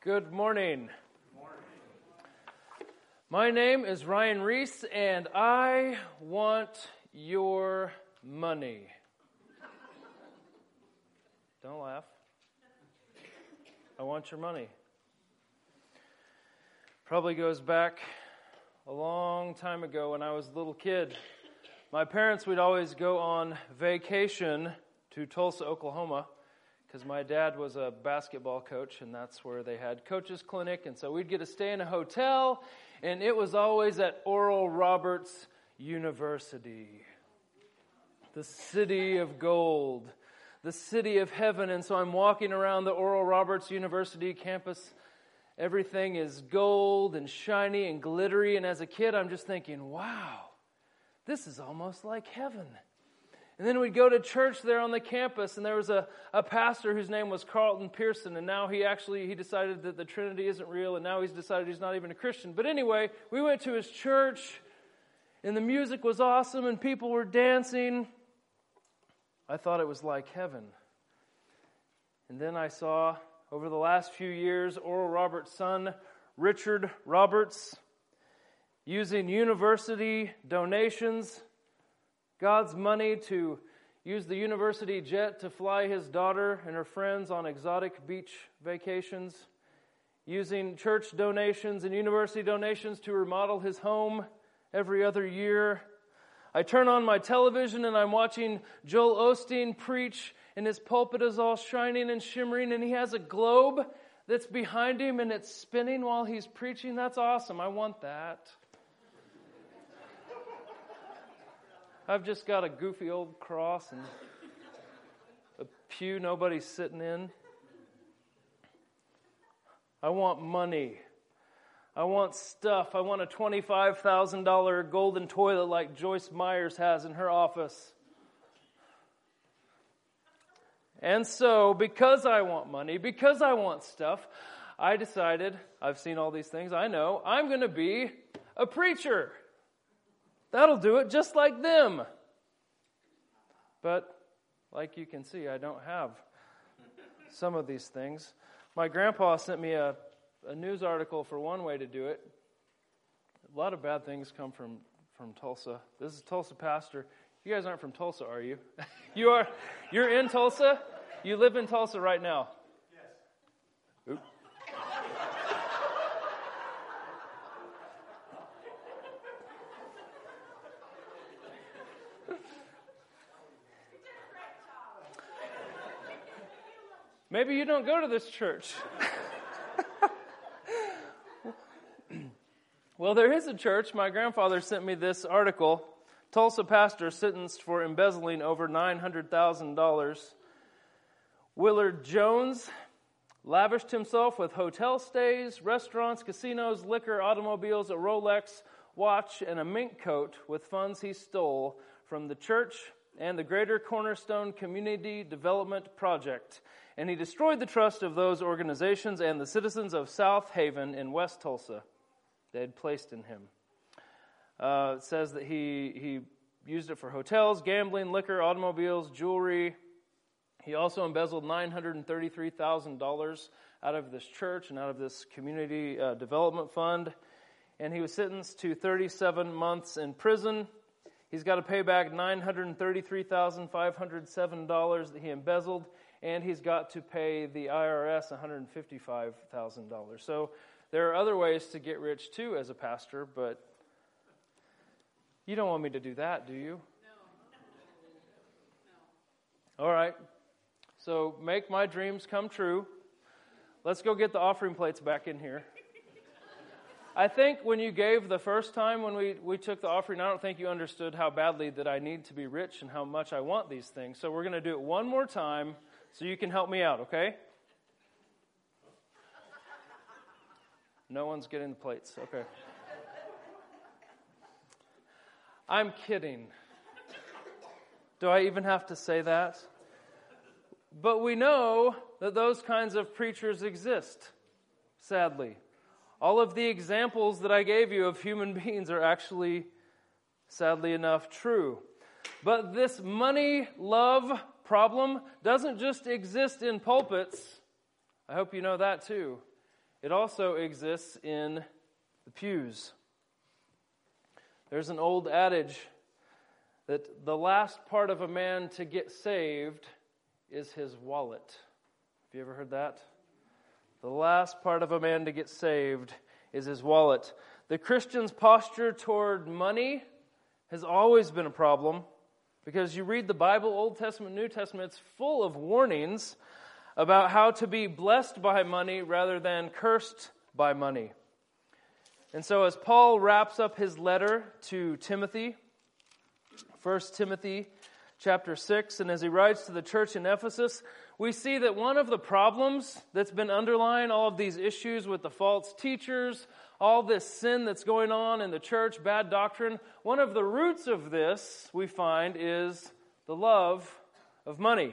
Good morning. My name is Ryan Reese, and I want your money. Don't laugh. I want your money. Probably goes back a long time ago when I was a little kid. My parents would always go on vacation to Tulsa, Oklahoma, because my dad was a basketball coach, and that's where they had coaches clinic. And so we'd get to stay in a hotel, and it was always at Oral Roberts University, the city of gold, the city of heaven. And so I'm walking around the Oral Roberts University campus. Everything is gold and shiny and glittery. And as a kid, I'm just thinking, wow, this is almost like heaven. And then we'd go to church there on the campus, and there was a pastor whose name was Carlton Pearson, and now he decided that the Trinity isn't real, and now he's decided he's not even a Christian. But anyway, we went to his church, and the music was awesome, and people were dancing. I thought it was like heaven. And then I saw, over the last few years, Oral Roberts' son, Richard Roberts, using university donations, God's money, to use the university jet to fly his daughter and her friends on exotic beach vacations, using church donations and university donations to remodel his home every other year. I turn on my television and I'm watching Joel Osteen preach, and his pulpit is all shining and shimmering, and he has a globe that's behind him and it's spinning while he's preaching. That's awesome. I want that. I've just got a goofy old cross and a pew nobody's sitting in. I want money. I want stuff. I want a $25,000 golden toilet like Joyce Myers has in her office. And so, because I want money, because I want stuff, I decided, I've seen all these things, I know, I'm going to be a preacher. That'll do it, just like them. But, like you can see, I don't have some of these things. My grandpa sent me a news article for one way to do it. A lot of bad things come from Tulsa. This is Tulsa pastor. You guys aren't from Tulsa, are you? You are? You're in Tulsa? You live in Tulsa right now? Yes. Oops. Maybe you don't go to this church. Well, there is a church. My grandfather sent me this article. Tulsa pastor sentenced for embezzling over $900,000. Willard Jones lavished himself with hotel stays, restaurants, casinos, liquor, automobiles, a Rolex watch, and a mink coat with funds he stole from the church and the Greater Cornerstone Community Development Project. And he destroyed the trust of those organizations and the citizens of South Haven in West Tulsa they had placed in him. It says that he used it for hotels, gambling, liquor, automobiles, jewelry. He also embezzled $933,000 out of this church and out of this community development fund. And he was sentenced to 37 months in prison. He's got to pay back $933,507 that he embezzled, and he's got to pay the IRS $155,000. So there are other ways to get rich too as a pastor, but you don't want me to do that, do you? No. All right. So make my dreams come true. Let's go get the offering plates back in here. I think when you gave the first time when we took the offering, I don't think you understood how badly that I need to be rich and how much I want these things. So we're going to do it one more time so you can help me out, okay? No one's getting the plates. Okay. I'm kidding. Do I even have to say that? But we know that those kinds of preachers exist, sadly. All of the examples that I gave you of human beings are actually, sadly enough, true. But this money love problem doesn't just exist in pulpits. I hope you know that too. it also exists in the pews. There's an old adage that the last part of a man to get saved is his wallet. Have you ever heard that? The last part of a man to get saved is his wallet. The Christian's posture toward money has always been a problem, because you read the Bible, Old Testament, New Testament, it's full of warnings about how to be blessed by money rather than cursed by money. And so as Paul wraps up his letter to Timothy, 1 Timothy chapter 6, and as he writes to the church in Ephesus, we see that one of the problems that's been underlying all of these issues with the false teachers, all this sin that's going on in the church, bad doctrine, one of the roots of this, we find, is the love of money.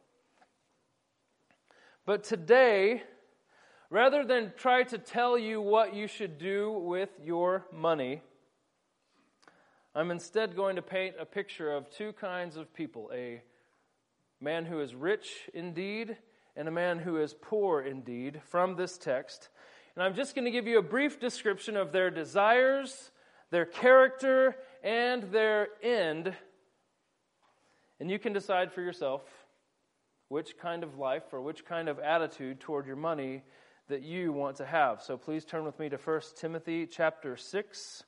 But today, rather than try to tell you what you should do with your money, I'm instead going to paint a picture of two kinds of people: a man who is rich indeed and a man who is poor indeed, from this text. And I'm just going to give you a brief description of their desires, their character, and their end. And you can decide for yourself which kind of life or which kind of attitude toward your money that you want to have. So please turn with me to 1 Timothy chapter 6.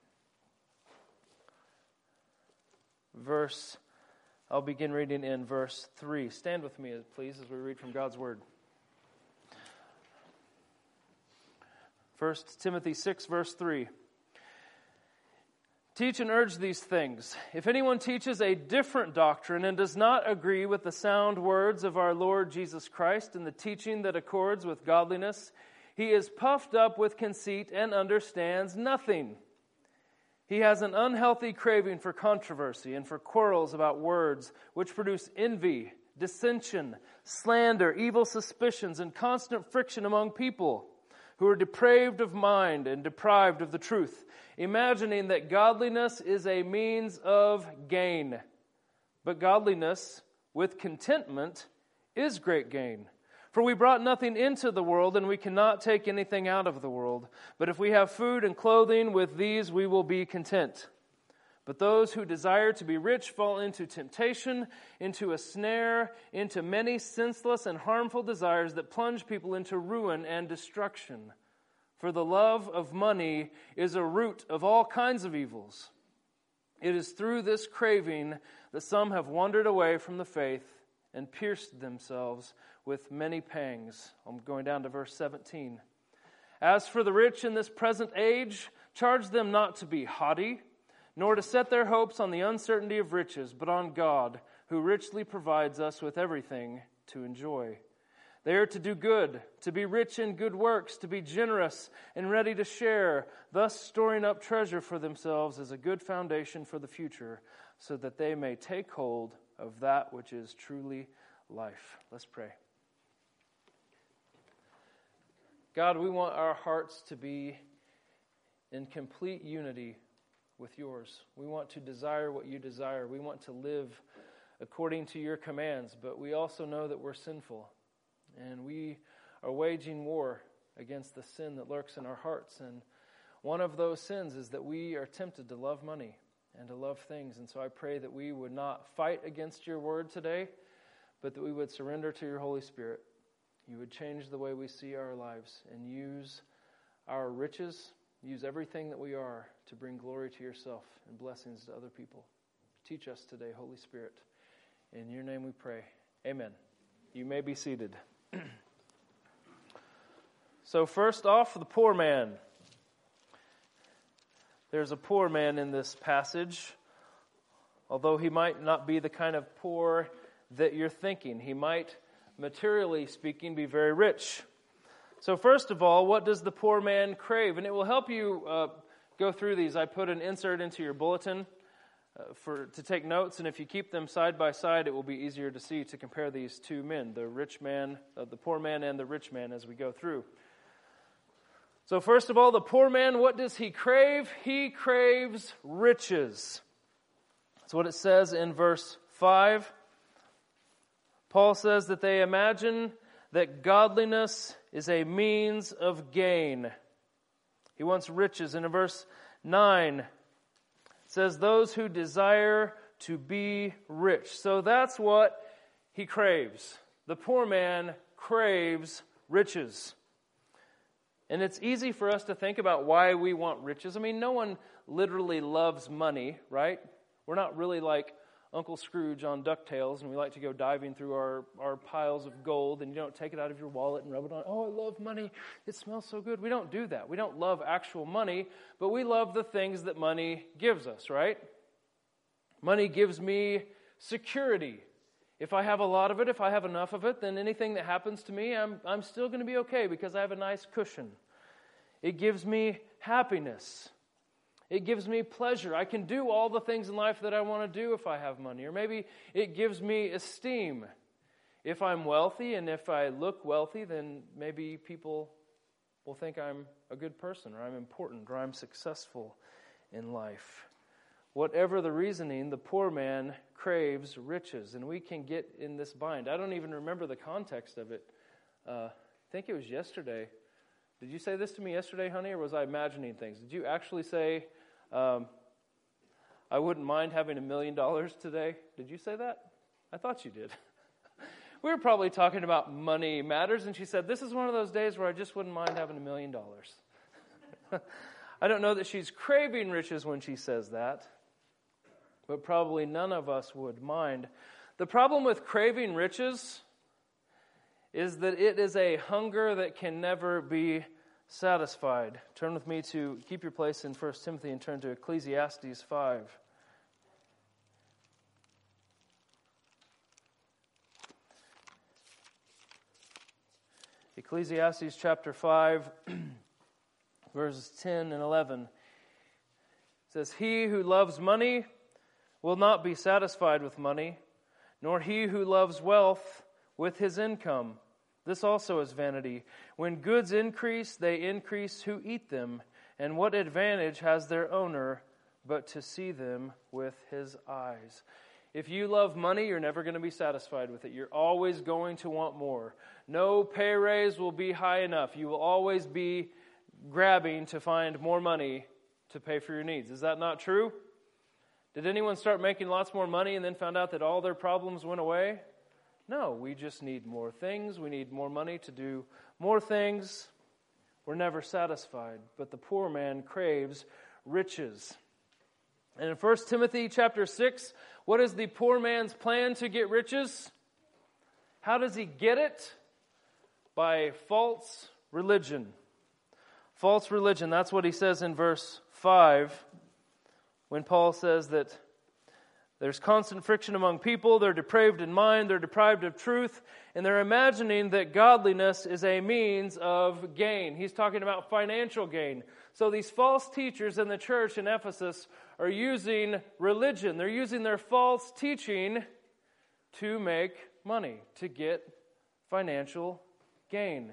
I'll begin reading in verse 3. Stand with me, please, as we read from God's Word. 1 Timothy 6, verse 3. Teach and urge these things. If anyone teaches a different doctrine and does not agree with the sound words of our Lord Jesus Christ and the teaching that accords with godliness, he is puffed up with conceit and understands nothing. He has an unhealthy craving for controversy and for quarrels about words, which produce envy, dissension, slander, evil suspicions, and constant friction among people, who are depraved of mind and deprived of the truth, imagining that godliness is a means of gain. But godliness with contentment is great gain. For we brought nothing into the world, and we cannot take anything out of the world. But if we have food and clothing, with these we will be content. But those who desire to be rich fall into temptation, into a snare, into many senseless and harmful desires that plunge people into ruin and destruction. For the love of money is a root of all kinds of evils. It is through this craving that some have wandered away from the faith and pierced themselves with many pangs. I'm going down to verse 17. As for the rich in this present age, charge them not to be haughty, nor to set their hopes on the uncertainty of riches, but on God, who richly provides us with everything to enjoy. They are to do good, to be rich in good works, to be generous and ready to share, thus storing up treasure for themselves as a good foundation for the future, so that they may take hold of that which is truly life. Let's pray. God, we want our hearts to be in complete unity with yours. We want to desire what you desire. We want to live according to your commands, but we also know that we're sinful, and we are waging war against the sin that lurks in our hearts. And one of those sins is that we are tempted to love money and to love things. And so I pray that we would not fight against your word today, but that we would surrender to your Holy Spirit. You would change the way we see our lives and use our riches, use everything that we are to bring glory to yourself and blessings to other people. Teach us today, Holy Spirit. In your name we pray. Amen. You may be seated. So first off, the poor man. There's a poor man in this passage, although he might not be the kind of poor that you're thinking. He might, materially speaking, be very rich. So first of all, what does the poor man crave? And it will help you go through these. I put an insert into your bulletin to take notes, and if you keep them side by side, it will be easier to see, to compare these two men, the rich man, the poor man and the rich man, as we go through. So first of all, the poor man, what does he crave? He craves riches. That's what it says in verse 5. Paul says that they imagine that godliness is a means of gain. He wants riches. And in verse 9, it says, those who desire to be rich. So that's what he craves. The poor man craves riches. And it's easy for us to think about why we want riches. I mean, no one literally loves money, right? We're not really like Uncle Scrooge on DuckTales, and we like to go diving through our piles of gold, and you don't take it out of your wallet and rub it on. Oh, I love money. It smells so good. We don't do that. We don't love actual money, but we love the things that money gives us, right? Money gives me security. If I have a lot of it, if I have enough of it, then anything that happens to me, I'm still going to be okay because I have a nice cushion. It gives me happiness. It gives me pleasure. I can do all the things in life that I want to do if I have money. Or maybe it gives me esteem. If I'm wealthy and if I look wealthy, then maybe people will think I'm a good person or I'm important or I'm successful in life. Whatever the reasoning, the poor man craves riches. And we can get in this bind. I don't even remember the context of it. I think it was yesterday. Did you say this to me yesterday, honey, or was I imagining things? Did you actually say, I wouldn't mind having $1 million today? Did you say that? I thought you did. We were probably talking about money matters, and she said, this is one of those days where I just wouldn't mind having $1 million. I don't know that she's craving riches when she says that, but probably none of us would mind. The problem with craving riches is that it is a hunger that can never be satisfied. Turn with me to, keep your place in 1 Timothy and turn to Ecclesiastes 5. Ecclesiastes chapter 5, verses 10 and 11. It says, he who loves money will not be satisfied with money, nor he who loves wealth with his income. This also is vanity. When goods increase, they increase who eat them. And what advantage has their owner but to see them with his eyes? If you love money, you're never going to be satisfied with it. You're always going to want more. No pay raise will be high enough. You will always be grabbing to find more money to pay for your needs. Is that not true? Did anyone start making lots more money and then found out that all their problems went away? No, we just need more things. We need more money to do more things. We're never satisfied. But the poor man craves riches. And in 1 Timothy chapter 6, what is the poor man's plan to get riches? How does he get it? By false religion. False religion, that's what he says in verse 5, when Paul says that there's constant friction among people, they're depraved in mind, they're deprived of truth, and they're imagining that godliness is a means of gain. He's talking about financial gain. So these false teachers in the church in Ephesus are using religion. They're using their false teaching to make money, to get financial gain.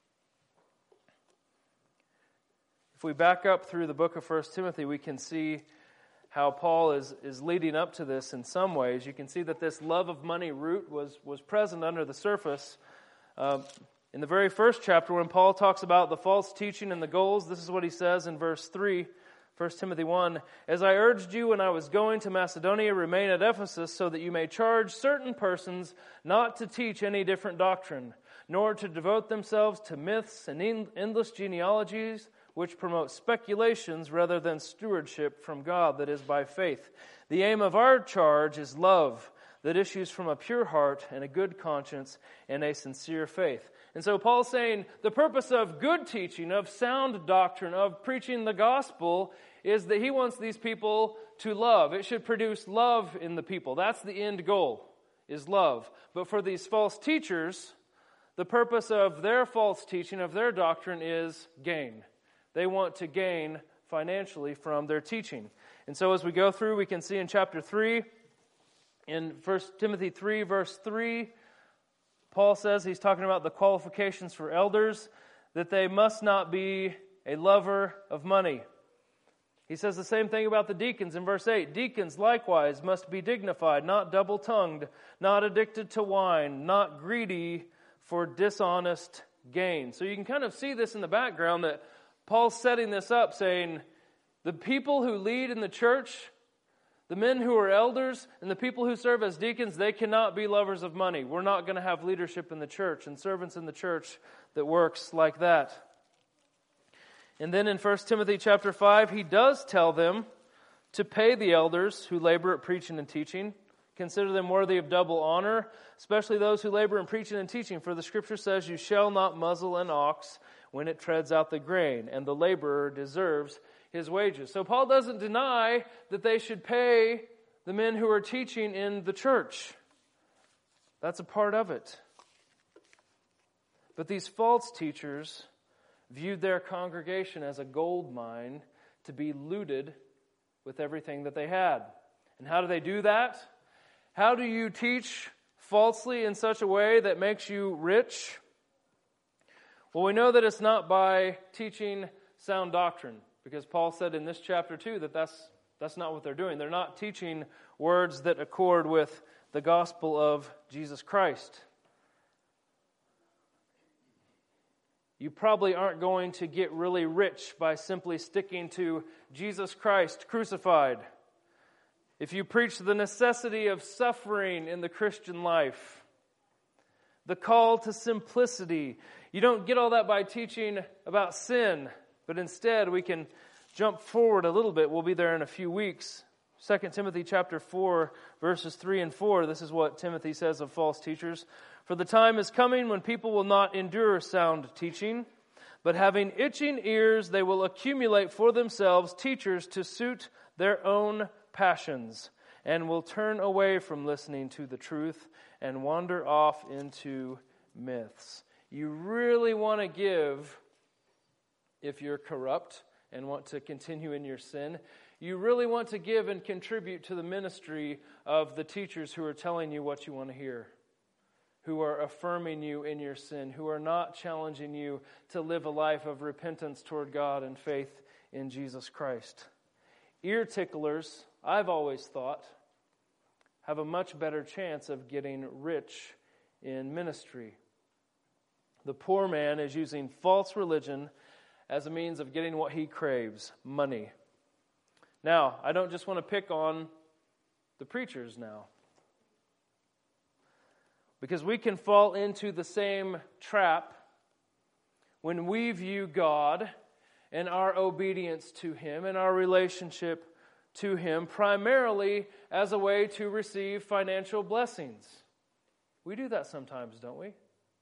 If we back up through the book of 1 Timothy, we can see how Paul is leading up to this in some ways. You can see that this love of money root was present under the surface. In the very first chapter, when Paul talks about the false teaching and the goals, this is what he says in verse 3, 1 Timothy 1, as I urged you when I was going to Macedonia, remain at Ephesus so that you may charge certain persons not to teach any different doctrine, nor to devote themselves to myths and endless genealogies, which promote speculations rather than stewardship from God that is by faith. The aim of our charge is love that issues from a pure heart and a good conscience and a sincere faith. And so Paul's saying the purpose of good teaching, of sound doctrine, of preaching the gospel is that he wants these people to love. It should produce love in the people. That's the end goal, is love. But for these false teachers, the purpose of their false teaching, of their doctrine is gain. They want to gain financially from their teaching. And so as we go through, we can see in chapter 3, in 1 Timothy 3, verse 3, Paul says, he's talking about the qualifications for elders, that they must not be a lover of money. He says the same thing about the deacons in verse 8. Deacons likewise must be dignified, not double-tongued, not addicted to wine, not greedy for dishonest gain. So you can kind of see this in the background that Paul's setting this up, saying the people who lead in the church, the men who are elders, and the people who serve as deacons, they cannot be lovers of money. We're not going to have leadership in the church and servants in the church that works like that. And then in 1 Timothy chapter 5, he does tell them to pay the elders who labor at preaching and teaching. Consider them worthy of double honor, especially those who labor in preaching and teaching. For the Scripture says, you shall not muzzle an ox when it treads out the grain, and the laborer deserves his wages. So Paul doesn't deny that they should pay the men who are teaching in the church. That's a part of it. But these false teachers viewed their congregation as a gold mine to be looted with everything that they had. And how do they do that? How do you teach falsely in such a way that makes you rich? Well, we know that it's not by teaching sound doctrine, because Paul said in this chapter 2 that that's not what they're doing. They're not teaching words that accord with the gospel of Jesus Christ. You probably aren't going to get really rich by simply sticking to Jesus Christ crucified. If you preach the necessity of suffering in the Christian life, the call to simplicity, you don't get all that by teaching about sin, but instead we can jump forward a little bit. We'll be there in a few weeks. 2 Timothy chapter 4, verses 3 and 4, this is what Timothy says of false teachers. For the time is coming when people will not endure sound teaching, but having itching ears, they will accumulate for themselves teachers to suit their own passions, and will turn away from listening to the truth and wander off into myths. You really want to give, if you're corrupt and want to continue in your sin, you really want to give and contribute to the ministry of the teachers who are telling you what you want to hear, who are affirming you in your sin, who are not challenging you to live a life of repentance toward God and faith in Jesus Christ. Ear ticklers, I've always thought, have a much better chance of getting rich in ministry. The poor man is using false religion as a means of getting what he craves, money. Now, I don't just want to pick on the preachers now, because we can fall into the same trap when we view God and our obedience to Him and our relationship to Him primarily as a way to receive financial blessings. We do that sometimes, don't we?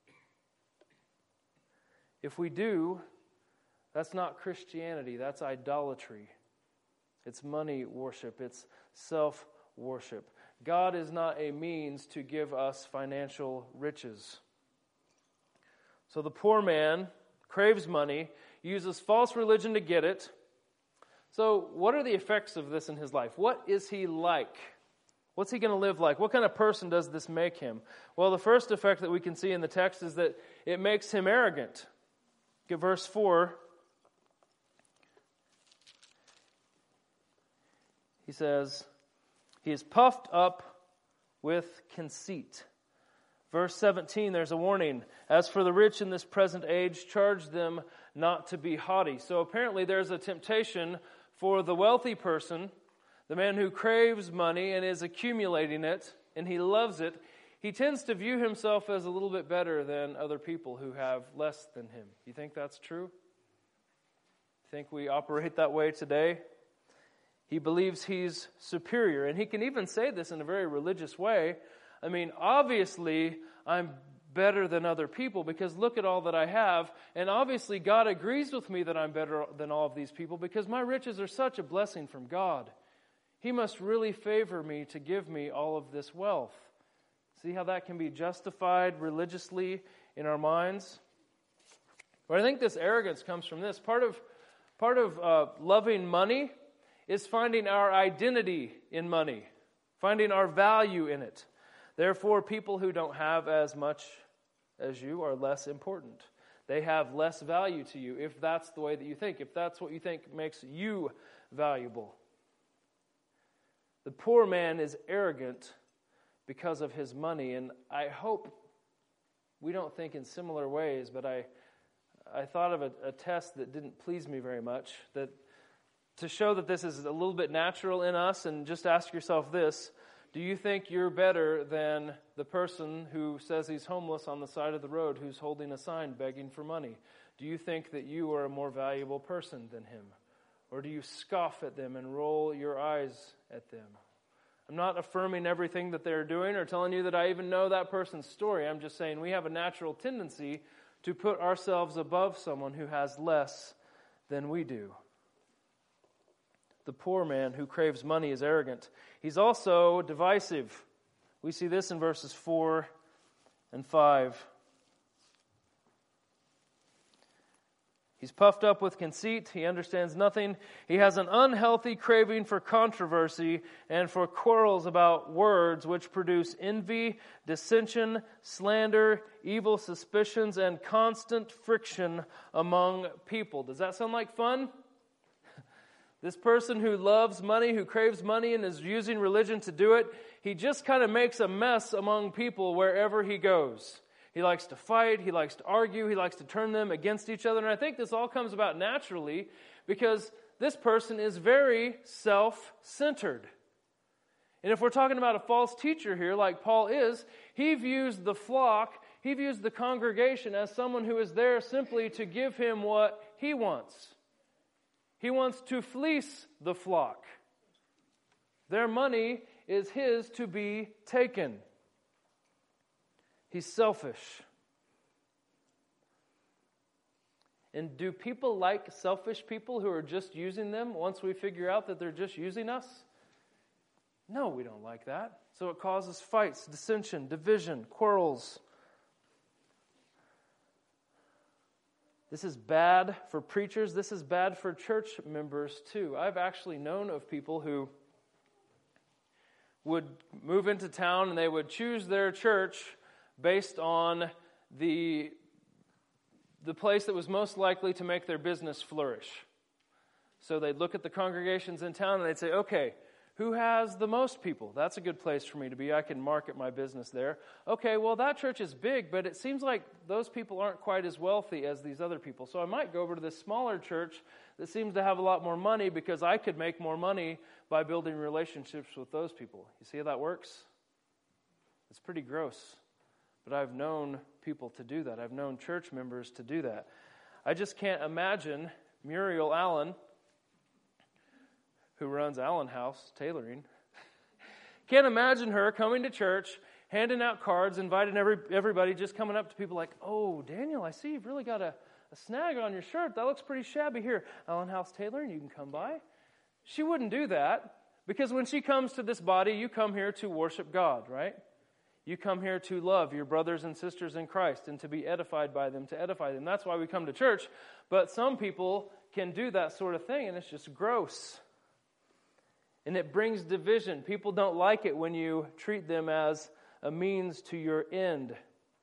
If we do, that's not Christianity, that's idolatry. It's money worship, it's self-worship. God is not a means to give us financial riches. So the poor man craves money, uses false religion to get it. So what are the effects of this in his life? What is he like? What's he going to live like? What kind of person does this make him? Well, the first effect that we can see in the text is that it makes him arrogant. Look at verse 4. He says, he is puffed up with conceit. Verse 17, there's a warning. As for the rich in this present age, charge them not to be haughty. So apparently there's a temptation for the wealthy person, the man who craves money and is accumulating it, and he loves it. He tends to view himself as a little bit better than other people who have less than him. You think that's true? Think we operate that way today? He believes he's superior, and he can even say this in a very religious way. I mean, obviously, I'm better than other people because look at all that I have. And obviously, God agrees with me that I'm better than all of these people because my riches are such a blessing from God. He must really favor me to give me all of this wealth. See how that can be justified religiously in our minds? But I think this arrogance comes from this. Part of loving money is finding our identity in money, finding our value in it. Therefore, people who don't have as much as you are less important. They have less value to you if that's the way that you think, if that's what you think makes you valuable. The poor man is arrogant because of his money, and I hope we don't think in similar ways, but I thought of a test that didn't please me very much, that to show that this is a little bit natural in us, and just ask yourself this: do you think you're better than the person who says he's homeless on the side of the road, who's holding a sign begging for money? Do you think that you are a more valuable person than him? Or do you scoff at them and roll your eyes at them? I'm not affirming everything that they're doing or telling you that I even know that person's story. I'm just saying we have a natural tendency to put ourselves above someone who has less than we do. The poor man who craves money is arrogant. He's also divisive. We see this in verses 4 and 5. He's puffed up with conceit. He understands nothing. He has an unhealthy craving for controversy and for quarrels about words, which produce envy, dissension, slander, evil suspicions, and constant friction among people. Does that sound like fun? This person who loves money, who craves money and is using religion to do it, he just kind of makes a mess among people wherever he goes. He likes to fight, he likes to argue, he likes to turn them against each other. And I think this all comes about naturally because this person is very self-centered. And if we're talking about a false teacher here, like Paul is, he views the flock, he views the congregation as someone who is there simply to give him what he wants. He wants to fleece the flock. Their money is his to be taken. He's selfish. And do people like selfish people who are just using them once we figure out that they're just using us? No, we don't like that. So it causes fights, dissension, division, quarrels. This is bad for preachers. This is bad for church members too. I've actually known of people who would move into town and they would choose their church based on the place that was most likely to make their business flourish. So they'd look at the congregations in town and they'd say, okay, who has the most people? That's a good place for me to be. I can market my business there. Okay, well, that church is big, but it seems like those people aren't quite as wealthy as these other people. So I might go over to this smaller church that seems to have a lot more money because I could make more money by building relationships with those people. You see how that works? It's pretty gross. But I've known people to do that. I've known church members to do that. I just can't imagine Muriel Allen, who runs Allen House Tailoring, can't imagine her coming to church, handing out cards, inviting everybody, just coming up to people like, oh, Daniel, I see you've really got a snag on your shirt. That looks pretty shabby. Here, Allen House Tailoring, you can come by. She wouldn't do that because when she comes to this body, you come here to worship God, right? You come here to love your brothers and sisters in Christ and to be edified by them, to edify them. That's why we come to church. But some people can do that sort of thing, and it's just gross. And it brings division. People don't like it when you treat them as a means to your end.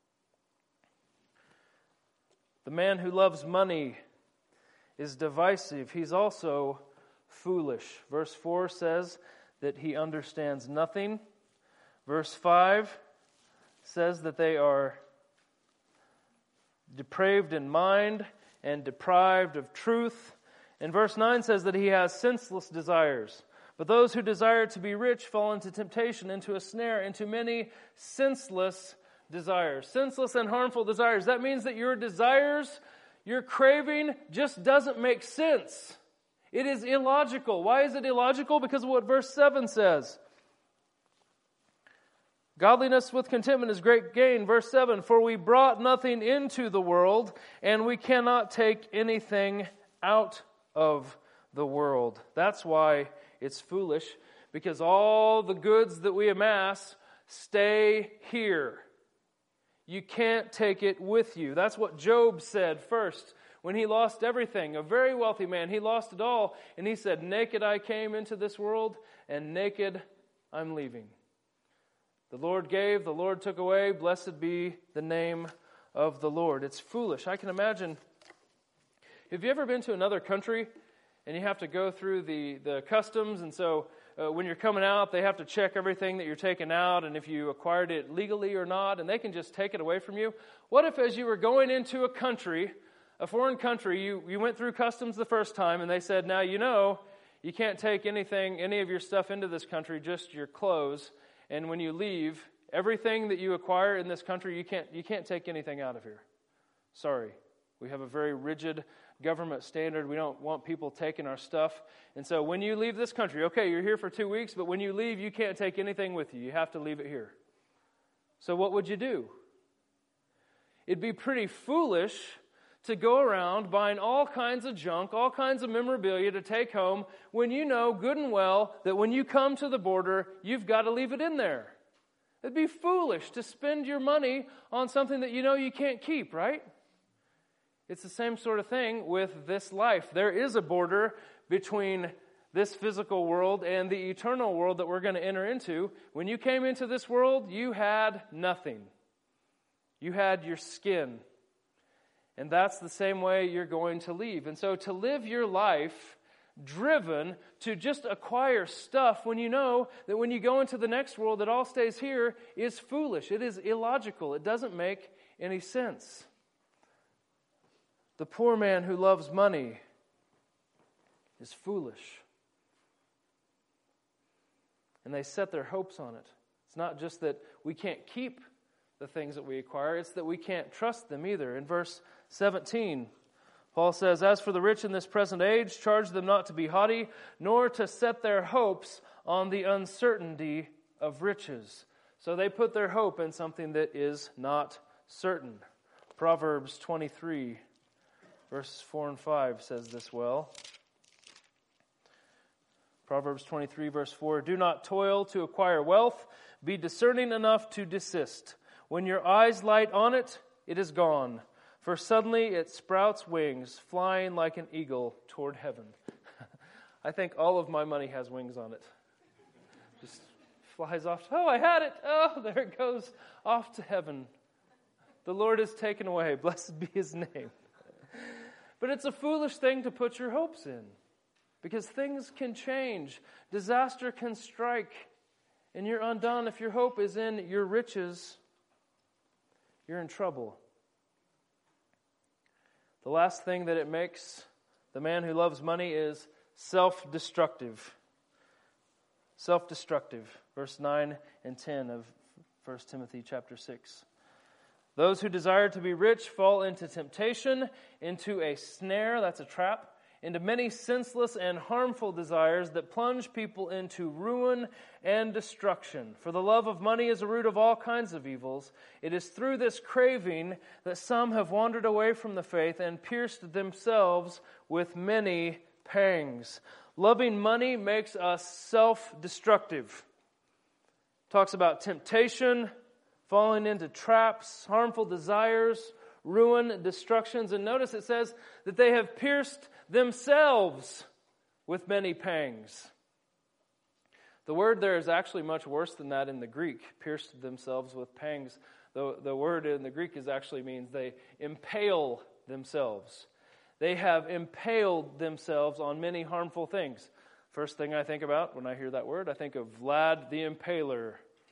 The man who loves money is divisive. He's also foolish. Verse 4 says that he understands nothing. Verse 5 says that they are depraved in mind and deprived of truth. And verse 9 says that he has senseless desires. But those who desire to be rich fall into temptation, into a snare, into many senseless desires. Senseless and harmful desires. That means that your desires, your craving, just doesn't make sense. It is illogical. Why is it illogical? Because of what verse 7 says. Godliness with contentment is great gain. Verse 7, for we brought nothing into the world, and we cannot take anything out of the world. That's why it's foolish, because all the goods that we amass stay here. You can't take it with you. That's what Job said first when he lost everything. A very wealthy man, he lost it all, and he said, naked I came into this world, and naked I'm leaving. The Lord gave, the Lord took away. Blessed be the name of the Lord. It's foolish. I can imagine. Have you ever been to another country and you have to go through the customs? And so when you're coming out, they have to check everything that you're taking out and if you acquired it legally or not, and they can just take it away from you. What if as you were going into a country, a foreign country, you went through customs the first time and they said, now you can't take any of your stuff into this country, just your clothes, and when you leave, everything that you acquire in this country, you can't take anything out of here. Sorry. We have a very rigid government standard. We don't want people taking our stuff. And so when you leave this country, okay, you're here for 2 weeks, but when you leave, you can't take anything with you. You have to leave it here. So what would you do? It'd be pretty foolish to go around buying all kinds of junk, all kinds of memorabilia to take home when you know good and well that when you come to the border, you've got to leave it in there. It'd be foolish to spend your money on something that you know you can't keep, right? It's the same sort of thing with this life. There is a border between this physical world and the eternal world that we're going to enter into. When you came into this world, you had nothing. You had your skin. And that's the same way you're going to leave. And so to live your life driven to just acquire stuff when you know that when you go into the next world that all stays here is foolish. It is illogical. It doesn't make any sense. The poor man who loves money is foolish. And they set their hopes on it. It's not just that we can't keep the things that we acquire, it's that we can't trust them either. In verse 17, Paul says, as for the rich in this present age, charge them not to be haughty, nor to set their hopes on the uncertainty of riches. So they put their hope in something that is not certain. Proverbs 23, verses 4 and 5 says this well. Proverbs 23, verse 4, do not toil to acquire wealth, be discerning enough to desist. When your eyes light on it, it is gone. For suddenly it sprouts wings, flying like an eagle toward heaven. I think all of my money has wings on it. Just flies off. Oh, I had it. Oh, there it goes off to heaven. The Lord is taken away. Blessed be His name. But it's a foolish thing to put your hopes in because things can change. Disaster can strike and you're undone. If your hope is in your riches, you're in trouble. The last thing that it makes the man who loves money is self-destructive. Self-destructive. Verse 9 and 10 of 1 Timothy chapter 6. Those who desire to be rich fall into temptation, into a snare, that's a trap, into many senseless and harmful desires that plunge people into ruin and destruction. For the love of money is a root of all kinds of evils. It is through this craving that some have wandered away from the faith and pierced themselves with many pangs. Loving money makes us self-destructive. Talks about temptation, falling into traps, harmful desires, ruin, destructions. And notice it says that they have pierced themselves with many pangs. The word there is actually much worse than that in the Greek, pierced themselves with pangs. The word in the Greek actually means they impale themselves. They have impaled themselves on many harmful things. First thing I think about when I hear that word, I think of Vlad the Impaler,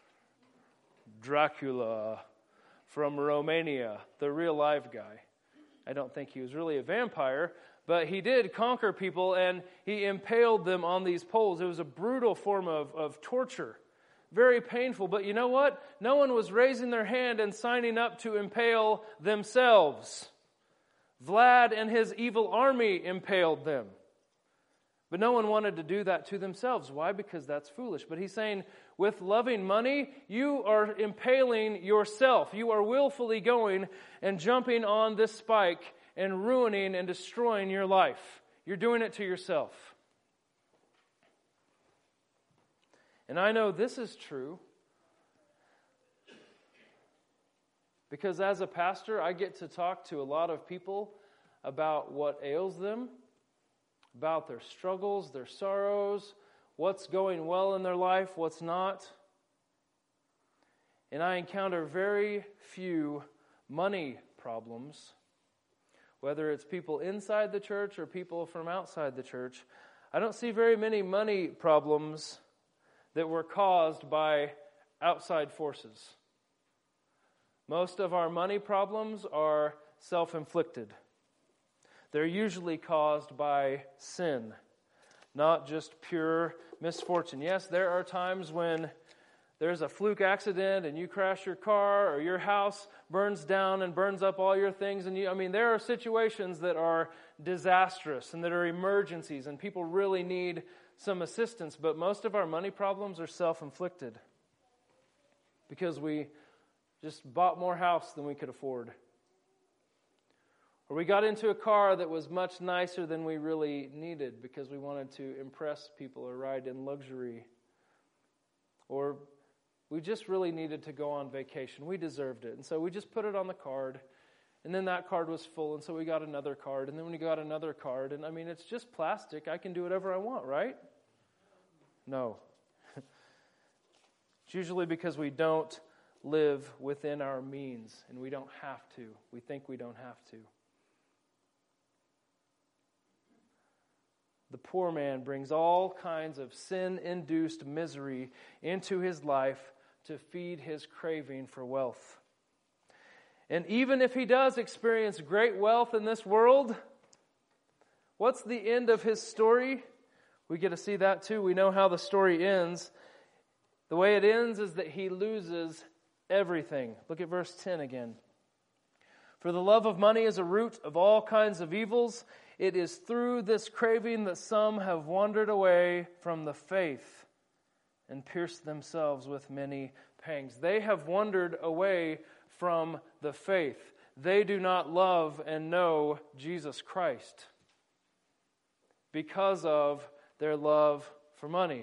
Dracula from Romania, the real live guy. I don't think he was really a vampire, but he did conquer people and he impaled them on these poles. It was a brutal form of torture. Very painful, but you know what? No one was raising their hand and signing up to impale themselves. Vlad and his evil army impaled them. But no one wanted to do that to themselves. Why? Because that's foolish. But he's saying, with loving money, you are impaling yourself. You are willfully going and jumping on this spike and ruining and destroying your life. You're doing it to yourself. And I know this is true because as a pastor, I get to talk to a lot of people about what ails them, about their struggles, their sorrows, what's going well in their life, what's not. And I encounter very few money problems, whether it's people inside the church or people from outside the church. I don't see very many money problems that were caused by outside forces. Most of our money problems are self-inflicted. They're usually caused by sin, not just pure misfortune. Yes, there are times when there's a fluke accident and you crash your car or your house burns down and burns up all your things. And there are situations that are disastrous and that are emergencies and people really need some assistance. But most of our money problems are self-inflicted because we just bought more house than we could afford. Or we got into a car that was much nicer than we really needed because we wanted to impress people or ride in luxury. Or we just really needed to go on vacation. We deserved it. And so we just put it on the card. And then that card was full. And so we got another card. And then we got another card. And it's just plastic. I can do whatever I want, right? No. It's usually because we don't live within our means. And we don't have to. We think we don't have to. The poor man brings all kinds of sin-induced misery into his life to feed his craving for wealth. And even if he does experience great wealth in this world, what's the end of his story? We get to see that too. We know how the story ends. The way it ends is that he loses everything. Look at verse 10 again. For the love of money is a root of all kinds of evils. It is through this craving that some have wandered away from the faith and pierced themselves with many pangs. They have wandered away from the faith. They do not love and know Jesus Christ because of their love for money.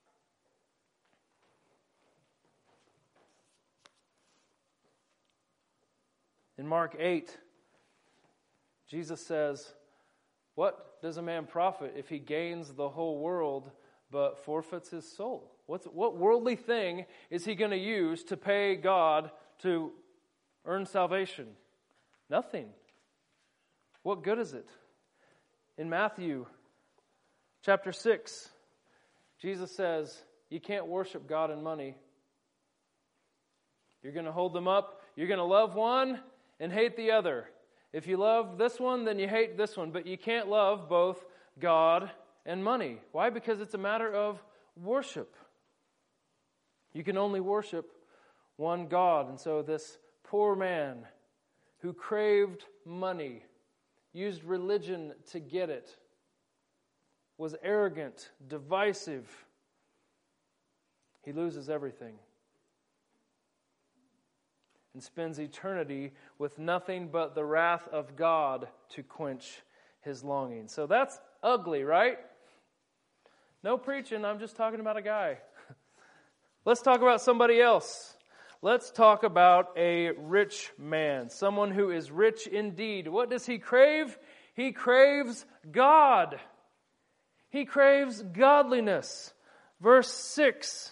In Mark 8, Jesus says, "What does a man profit if he gains the whole world but forfeits his soul?" What worldly thing is he going to use to pay God to earn salvation? Nothing. What good is it? In Matthew chapter 6, Jesus says, you can't worship God and money. You're going to hold them up. You're going to love one and hate the other. If you love this one, then you hate this one. But you can't love both God and money. Why? Because it's a matter of worship. You can only worship one God. And so this poor man who craved money, used religion to get it, was arrogant, divisive. He loses everything and spends eternity with nothing but the wrath of God to quench his longing. So that's ugly, right? No preaching, I'm just talking about a guy. Let's talk about somebody else. Let's talk about a rich man, someone who is rich indeed. What does he crave? He craves God. He craves godliness. Verse 6.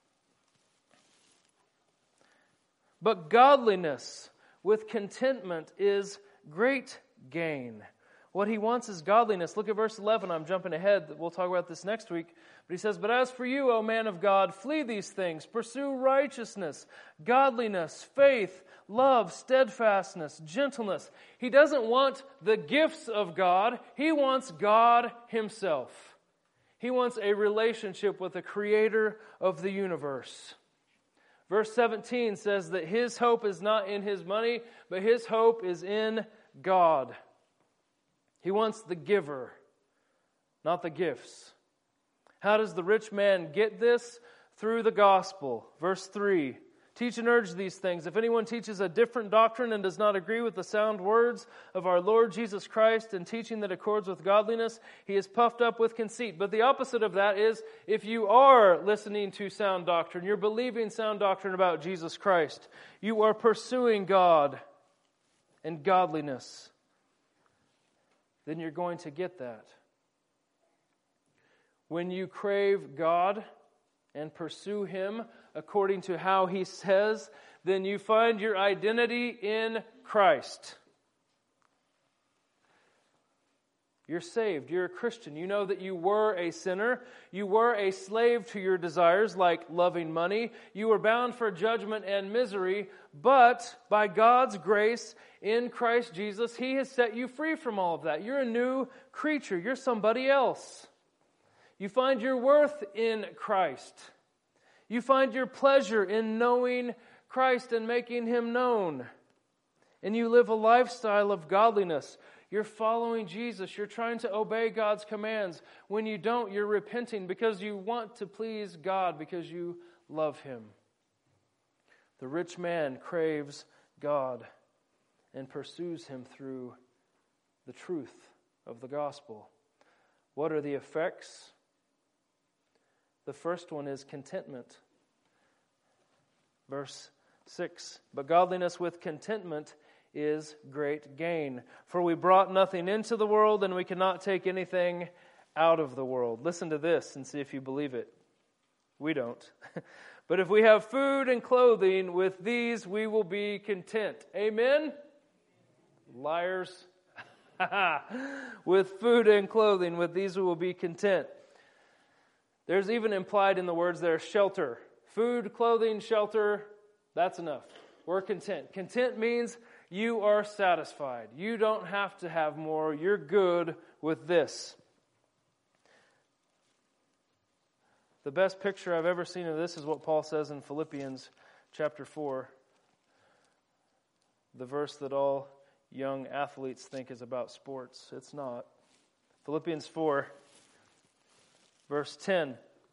But godliness with contentment is great gain. What he wants is godliness. Look at verse 11. I'm jumping ahead. We'll talk about this next week. But he says, "But as for you, O man of God, flee these things. Pursue righteousness, godliness, faith, love, steadfastness, gentleness." He doesn't want the gifts of God. He wants God himself. He wants a relationship with the creator of the universe. Verse 17 says that his hope is not in his money, but his hope is in God. He wants the giver, not the gifts. How does the rich man get this? Through the gospel. Verse 3, "Teach and urge these things. If anyone teaches a different doctrine and does not agree with the sound words of our Lord Jesus Christ and teaching that accords with godliness, he is puffed up with conceit." But the opposite of that is, if you are listening to sound doctrine, you're believing sound doctrine about Jesus Christ, you are pursuing God and godliness, then you're going to get that. When you crave God and pursue Him according to how He says, then you find your identity in Christ. You're saved. You're a Christian. You know that you were a sinner. You were a slave to your desires, like loving money. You were bound for judgment and misery. But by God's grace in Christ Jesus, He has set you free from all of that. You're a new creature. You're somebody else. You find your worth in Christ. You find your pleasure in knowing Christ and making Him known. And you live a lifestyle of godliness. You're following Jesus. You're trying to obey God's commands. When you don't, you're repenting because you want to please God, because you love Him. The rich man craves God and pursues Him through the truth of the gospel. What are the effects? The first one is contentment. Verse 6, but godliness with contentment is great gain. For we brought nothing into the world, and we cannot take anything out of the world. Listen to this and see if you believe it. We don't. But if we have food and clothing, with these we will be content. Amen? Liars. With food and clothing, with these we will be content. There's even implied in the words there, shelter. Food, clothing, shelter, that's enough. We're content. Content means you are satisfied. You don't have to have more. You're good with this. The best picture I've ever seen of this is what Paul says in Philippians chapter 4. The verse that all young athletes think is about sports. It's not. Philippians 4, verse 10.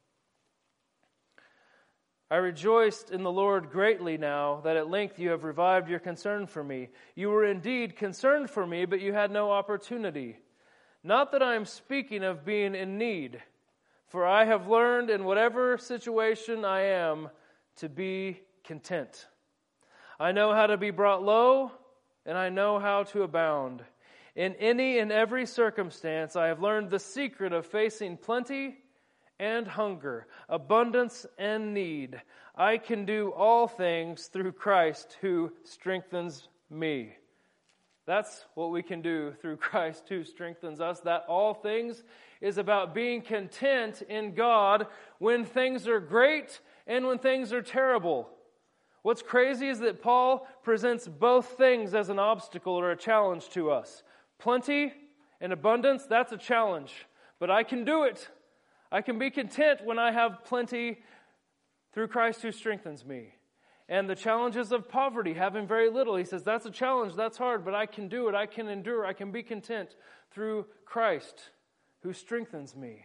I rejoiced in the Lord greatly now that at length you have revived your concern for me. You were indeed concerned for me, but you had no opportunity. Not that I am speaking of being in need, for I have learned in whatever situation I am to be content. I know how to be brought low, and I know how to abound. In any and every circumstance, I have learned the secret of facing plenty and hunger, abundance and need. I can do all things through Christ who strengthens me. That's what we can do through Christ who strengthens us. That all things is about being content in God when things are great and when things are terrible. What's crazy is that Paul presents both things as an obstacle or a challenge to us. Plenty and abundance, that's a challenge. But I can do it. I can be content when I have plenty through Christ who strengthens me. And the challenges of poverty, having very little, he says, that's a challenge, that's hard, but I can do it, I can endure, I can be content through Christ who strengthens me.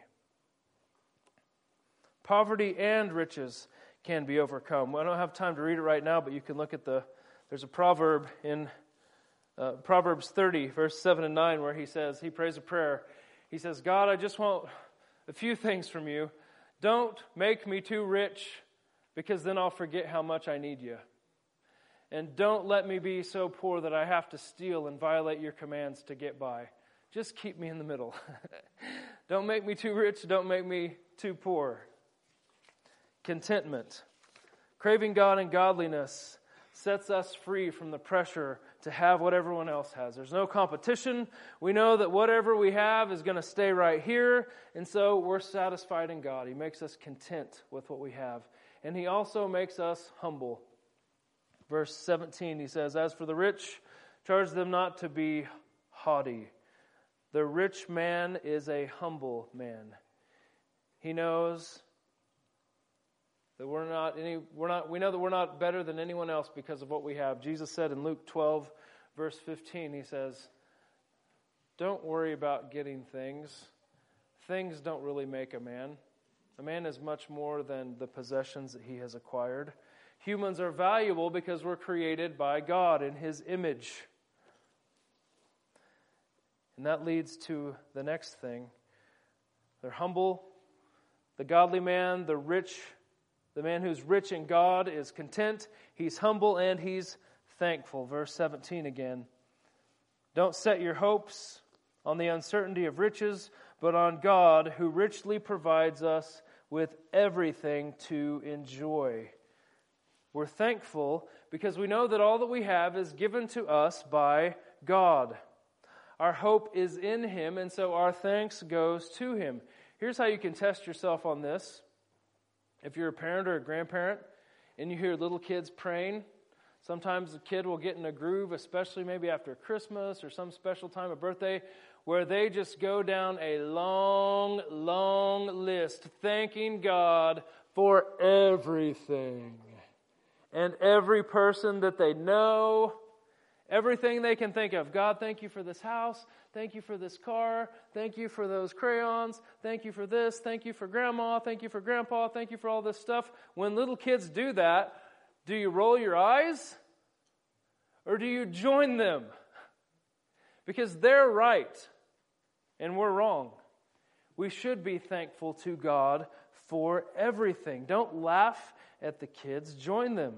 Poverty and riches can be overcome. Well, I don't have time to read it right now, but you can look at there's a proverb in Proverbs 30, verse 7 and 9, where he prays a prayer. He says, God, I just want a few things from you. Don't make me too rich, because then I'll forget how much I need you. And don't let me be so poor that I have to steal and violate your commands to get by. Just keep me in the middle. Don't make me too rich. Don't make me too poor. Contentment. Craving God and godliness sets us free from the pressure to have what everyone else has. There's no competition. We know that whatever we have is going to stay right here, and so we're satisfied in God. He makes us content with what we have, and He also makes us humble. Verse 17, he says, as for the rich, charge them not to be haughty. The rich man is a humble man. He knows that we know that we're not better than anyone else because of what we have. Jesus said in Luke 12, verse 15, he says, don't worry about getting things. Things don't really make a man. A man is much more than the possessions that he has acquired. Humans are valuable because we're created by God in His image. And that leads to the next thing. They're humble. The godly man, the man who's rich in God is content, he's humble, and he's thankful. Verse 17 again. Don't set your hopes on the uncertainty of riches, but on God, who richly provides us with everything to enjoy. We're thankful because we know that all that we have is given to us by God. Our hope is in Him, and so our thanks goes to Him. Here's how you can test yourself on this. If you're a parent or a grandparent and you hear little kids praying, sometimes the kid will get in a groove, especially maybe after Christmas or some special time of birthday, where they just go down a long, long list thanking God for everything. And every person that they know, everything they can think of. God, thank you for this house. Thank you for this car. Thank you for those crayons. Thank you for this. Thank you for Grandma. Thank you for Grandpa. Thank you for all this stuff. When little kids do that, do you roll your eyes? Or do you join them? Because they're right and we're wrong. We should be thankful to God for everything. Don't laugh at the kids. Join them.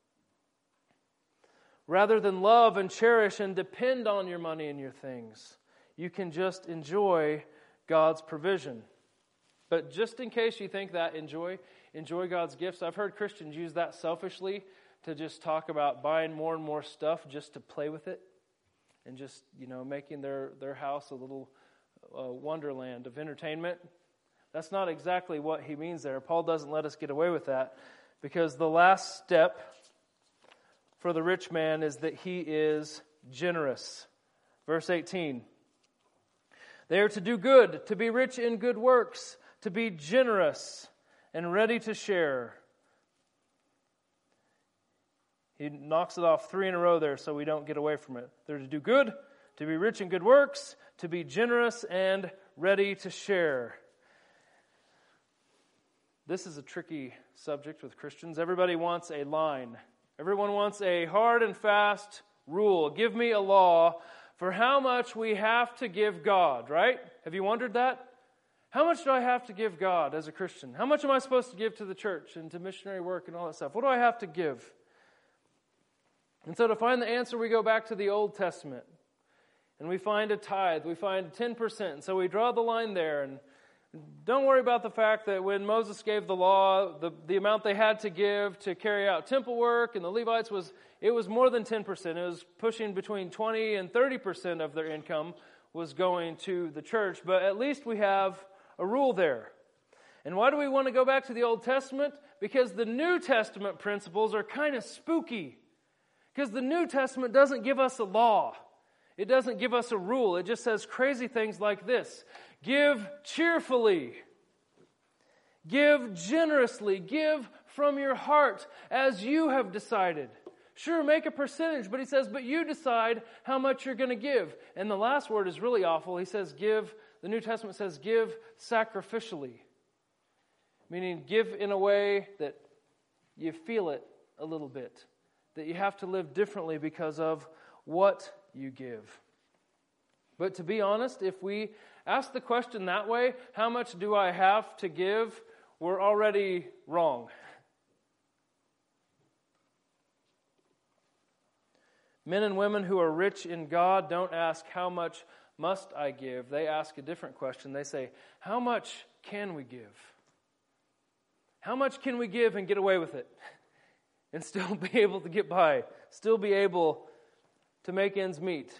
Rather than love and cherish and depend on your money and your things, you can just enjoy God's provision. But just in case you think that, enjoy God's gifts. I've heard Christians use that selfishly to just talk about buying more and more stuff just to play with it and just, making their house a little wonderland of entertainment. That's not exactly what he means there. Paul doesn't let us get away with that, because the last step for the rich man is that he is generous. Verse 18. They are to do good, to be rich in good works, to be generous and ready to share. He knocks it off 3 in a row there so we don't get away from it. They're to do good, to be rich in good works, to be generous and ready to share. This is a tricky subject with Christians. Everybody wants a line. Everyone wants a hard and fast rule. Give me a law for how much we have to give God, right? Have you wondered that? How much do I have to give God as a Christian? How much am I supposed to give to the church and to missionary work and all that stuff? What do I have to give? And so to find the answer, we go back to the Old Testament. And we find a tithe. We find 10%. And so we draw the line there. And don't worry about the fact that when Moses gave the law, the amount they had to give to carry out temple work and the Levites was more than 10%. It was pushing between 20 and 30% of their income was going to the church. But at least we have a rule there. And why do we want to go back to the Old Testament? Because the New Testament principles are kind of spooky. Because the New Testament doesn't give us a law. It doesn't give us a rule. It just says crazy things like this. Give cheerfully. Give generously. Give from your heart as you have decided. Sure, make a percentage, but he says, but you decide how much you're going to give. And the last word is really awful. He says give, the New Testament says give sacrificially. Meaning give in a way that you feel it a little bit. That you have to live differently because of what you give. But to be honest, if we ask the question that way, how much do I have to give? We're already wrong. Men and women who are rich in God don't ask, how much must I give? They ask a different question. They say, how much can we give? How much can we give and get away with it? And still be able to get by. Still be able to make ends meet.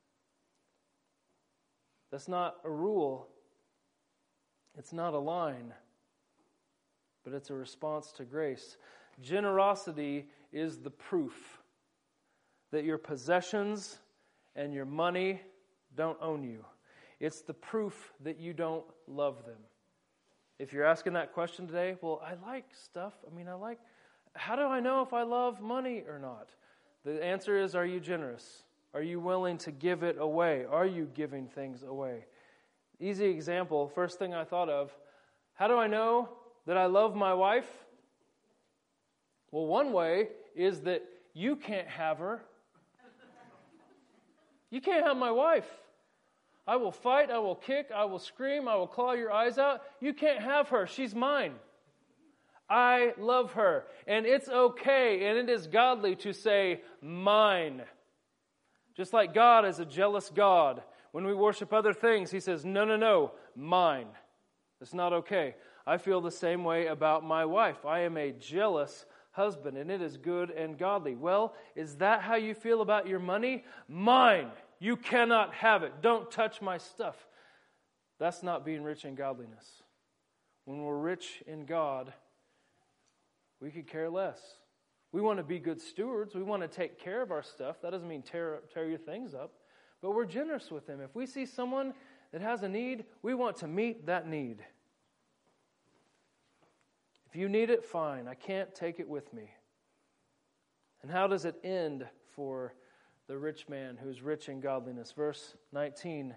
That's not a rule. It's not a line. But it's a response to grace. Generosity is the proof that your possessions and your money don't own you. It's the proof that you don't love them. If you're asking that question today, well, I like stuff. How do I know if I love money or not? The answer is, are you generous? Are you willing to give it away? Are you giving things away? Easy example, first thing I thought of, how do I know that I love my wife? Well, one way is that you can't have her. You can't have my wife. I will fight, I will kick, I will scream, I will claw your eyes out. You can't have her. She's mine. I love her. And it's okay and it is godly to say, mine. Just like God is a jealous God. When we worship other things, He says, no, mine. It's not okay. I feel the same way about my wife. I am a jealous husband, and it is good and godly. Well, is that how you feel about your money? Mine. You cannot have it. Don't touch my stuff. That's not being rich in godliness. When we're rich in God, we could care less. We want to be good stewards. We want to take care of our stuff. That doesn't mean tear your things up. But we're generous with them. If we see someone that has a need, we want to meet that need. If you need it, fine. I can't take it with me. And how does it end for the rich man who is rich in godliness? Verse 19.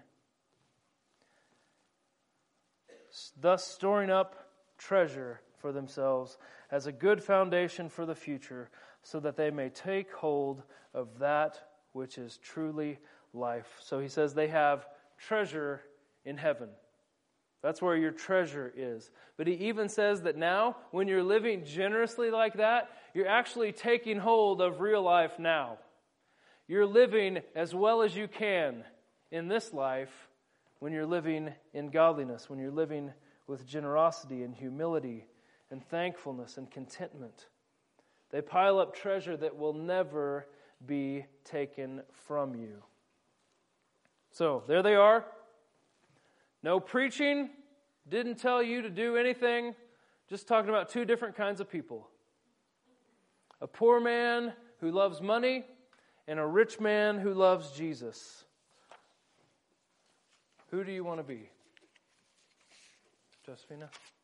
Thus storing up treasure for themselves as a good foundation for the future, so that they may take hold of that which is truly life. So he says they have treasure in heaven. That's where your treasure is. But he even says that now, when you're living generously like that, you're actually taking hold of real life now. You're living as well as you can in this life when you're living in godliness, when you're living with generosity and humility and thankfulness and contentment. They pile up treasure that will never be taken from you. So, there they are. No preaching, didn't tell you to do anything, just talking about two different kinds of people. A poor man who loves money and a rich man who loves Jesus. Who do you want to be? Josephina?